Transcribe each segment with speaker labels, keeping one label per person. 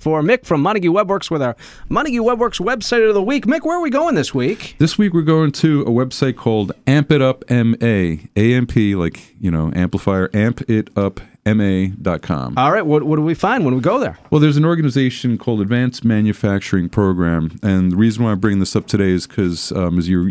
Speaker 1: for Mick from Montague Webworks with our Montague Webworks website of the week. Mick, where are we going this week?
Speaker 2: This week we're going to a website called Amp It Up MA. AMP, like, amplifier, ampitupma.com.
Speaker 1: All right, what do we find when we go there?
Speaker 2: Well, there's an organization called Advanced Manufacturing Program, and the reason why I'm bringing this up today is because, as your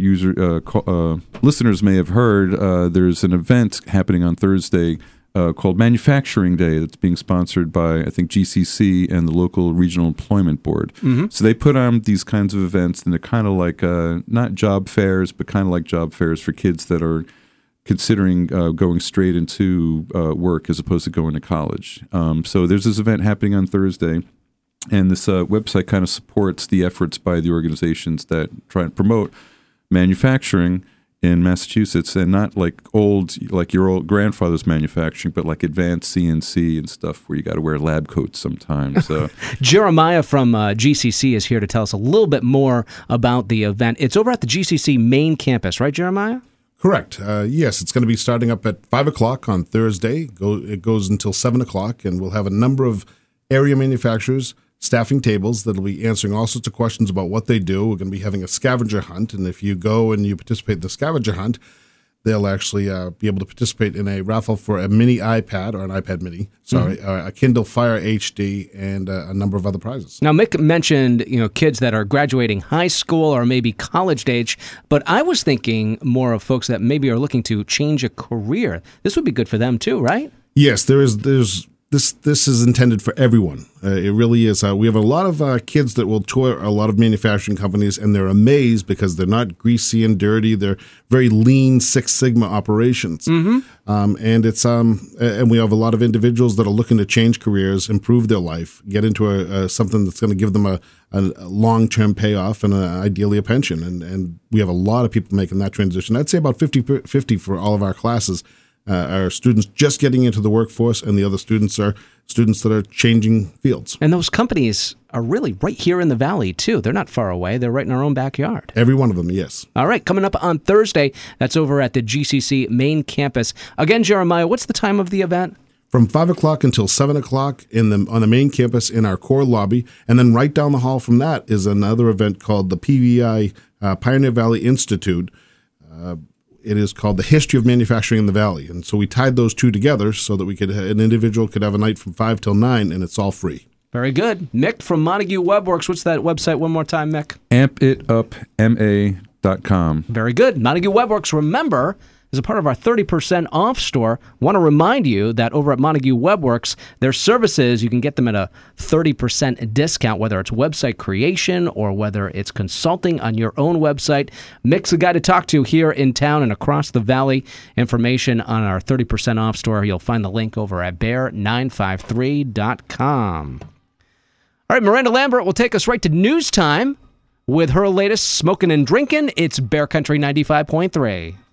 Speaker 2: listeners may have heard, there's an event happening on Thursday called Manufacturing Day that's being sponsored by, I think, GCC and the local regional employment board. Mm-hmm. So they put on these kinds of events, and they're kind of like, not job fairs, but kind of like job fairs for kids that are considering going straight into work as opposed to going to college. So there's this event happening on Thursday, and this website kind of supports the efforts by the organizations that try and promote manufacturing in Massachusetts, and not like your old grandfather's manufacturing, but like advanced CNC and stuff where you got to wear lab coats sometimes. So
Speaker 1: Jeremiah from GCC is here to tell us a little bit more about the event. It's over at the GCC main campus, right, Jeremiah?
Speaker 3: Correct. Yes, it's going to be starting up at 5 o'clock on Thursday. It goes until 7 o'clock, and we'll have a number of area manufacturers staffing tables that'll be answering all sorts of questions about what they do. We're going to be having a scavenger hunt, and if you go and you participate in the scavenger hunt, they'll actually be able to participate in a raffle for a mini iPad, or an iPad mini, a Kindle Fire HD, and a number of other prizes.
Speaker 1: Now, Mick mentioned, kids that are graduating high school or maybe college age, but I was thinking more of folks that maybe are looking to change a career. This would be good for them too, right?
Speaker 3: Yes, there's This is intended for everyone. It really is. We have a lot of kids that will tour a lot of manufacturing companies, and they're amazed because they're not greasy and dirty. They're very lean Six Sigma operations. Mm-hmm. And we have a lot of individuals that are looking to change careers, improve their life, get into something that's going to give them a long-term payoff and ideally a pension. And we have a lot of people making that transition. I'd say about 50-50 for all of our classes. Our students just getting into the workforce, and the other students are students that are changing fields.
Speaker 1: And those companies are really right here in the Valley, too. They're not far away. They're right in our own backyard.
Speaker 3: Every one of them, yes.
Speaker 1: All right, coming up on Thursday, that's over at the GCC main campus. Again, Jeremiah, what's the time of the event?
Speaker 3: From 5 o'clock until 7 o'clock on the main campus in our core lobby. And then right down the hall from that is another event called the PVI Pioneer Valley Institute. It is called The History of Manufacturing in the Valley. And so we tied those two together so that an individual could have a night from 5 till 9, and it's all free.
Speaker 1: Very good. Mick from Montague Webworks. What's that website one more time, Mick?
Speaker 2: ampitupma.com.
Speaker 1: Very good. Montague Webworks, remember, as a part of our 30% off store, want to remind you that over at Montague Webworks, their services, you can get them at a 30% discount, whether it's website creation or whether it's consulting on your own website. Mick's a guy to talk to here in town and across the valley. Information on our 30% off store, you'll find the link over at bear953.com. All right, Miranda Lambert will take us right to news time with her latest Smoking and Drinking. It's Bear Country 95.3.